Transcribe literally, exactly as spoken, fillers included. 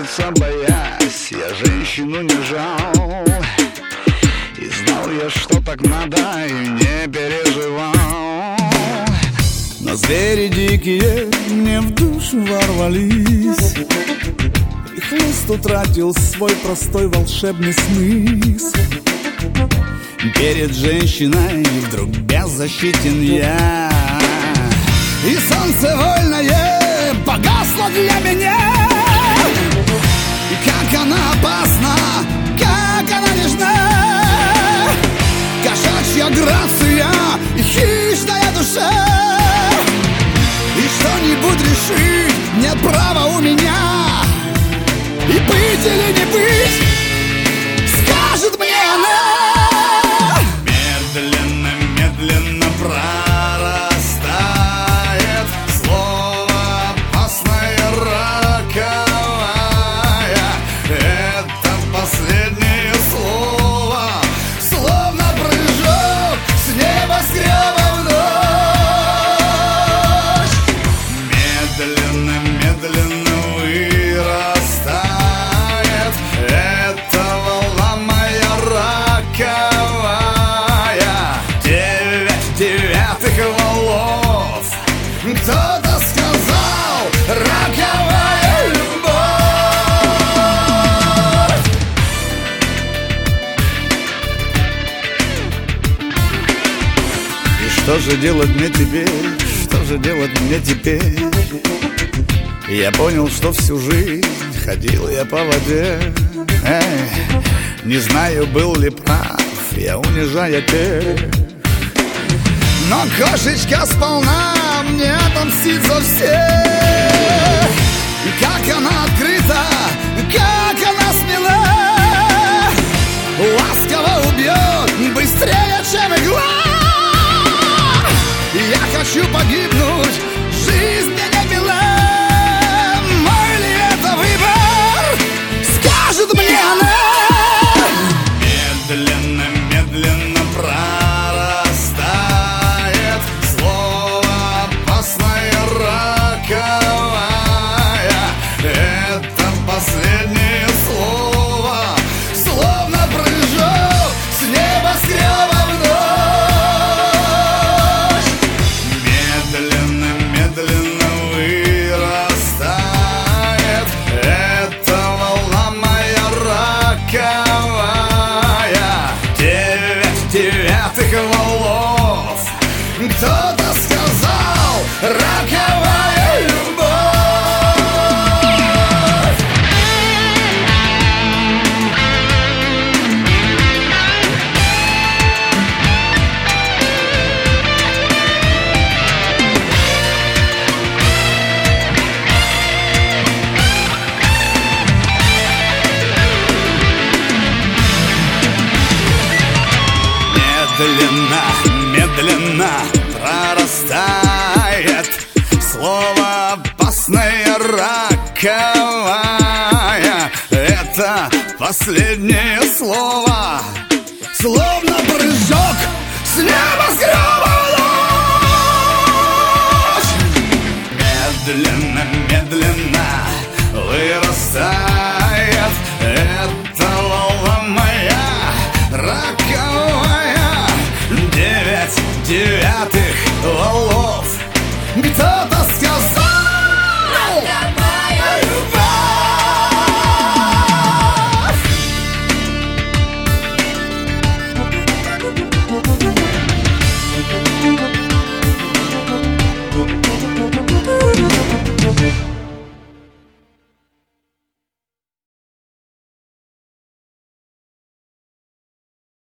кажется, боясь, я женщину не жал. И знал я, что так надо, и не переживал. Но звери дикие мне в душу ворвались, и хлыст утратил свой простой волшебный смысл. Перед женщиной вдруг беззащитен я, и солнце вольное погасло для меня. И как она опасна, как она нежна, кошачья грация и хищная душа. И что-нибудь решить нет права у меня, и быть или не быть скажет мне она. Медленно, медленно прорастает слово опасное, роковая. Это последнее слово, словно прыжок с небоскреба в ночь. Медленно, медленно вырастает эта волна моя роковая. Девять девятых волос, кто-то сказал, роковая любовь. И что же делать мне теперь, что же делать мне теперь? Я понял, что всю жизнь ходил я по воде. Эй, не знаю, был ли прав я, унижая тех. Но кошечка сполна мне отомстит за всех. И как она открыта, как она смела, ласково убьет быстрее, чем игла. И я хочу погибнуть, жизнь мне не мила. Мой ли это выбор, скажет мне она. Медленно, медленно прорастает слово опасное, роковая. Это последнее слово, словно прыжок с небоскреба в ночь. Медленно, медленно вырастает эта волна моя роковая. Девять девятых волос, кто-то сказал, роковая любовь. Медленно, медленно прорастает слово опасное, роковая. Это последнее слово, словно прыжок с небоскреба в ночь. Медленно, медленно вырастает эта волна моя роковая. Девять девятых волос, кто-то